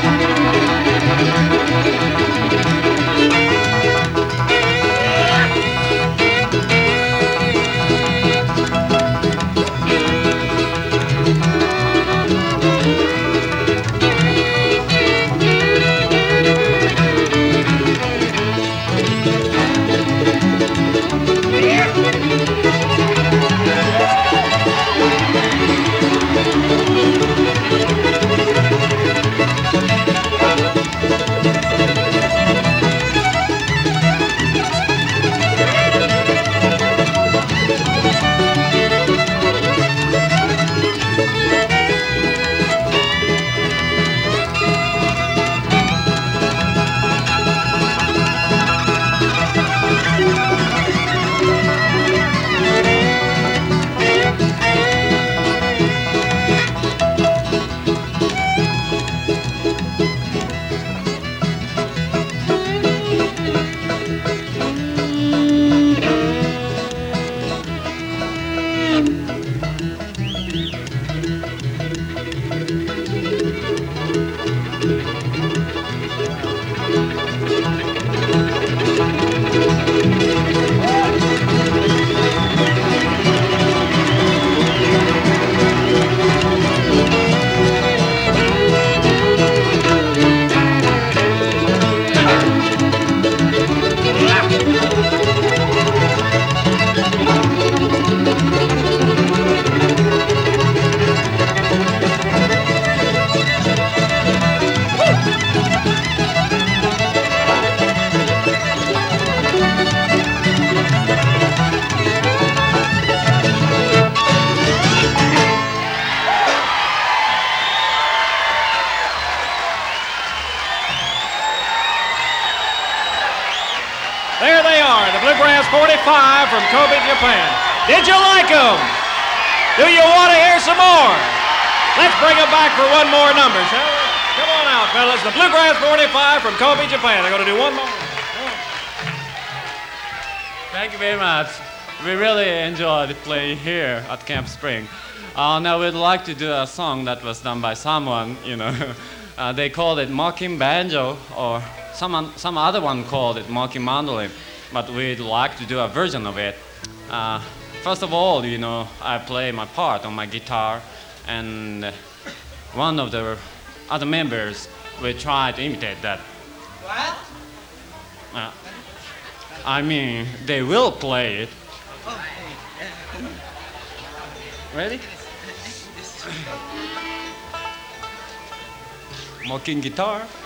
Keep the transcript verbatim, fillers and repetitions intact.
There they are, the Bluegrass forty-five from Kobe, Japan. Did you like them? Do you want to hear some more? Let's bring them back for one more number, shall we? Come on out, fellas. The Bluegrass forty-five from Kobe, Japan. They're going to do one more. Thank you very much. We really enjoyed playing here at Camp Spring. Uh, now we'd like to do a song that was done by someone, you know. Uh, they called it Mocking Banjo, or someone, some other one called it Mocking Mandolin, but we'd like to do a version of it. Uh, first of all, you know, I play my part on my guitar, and one of the other members will try to imitate that. What? Uh, I mean, they will play it. Ready? Mocking guitar.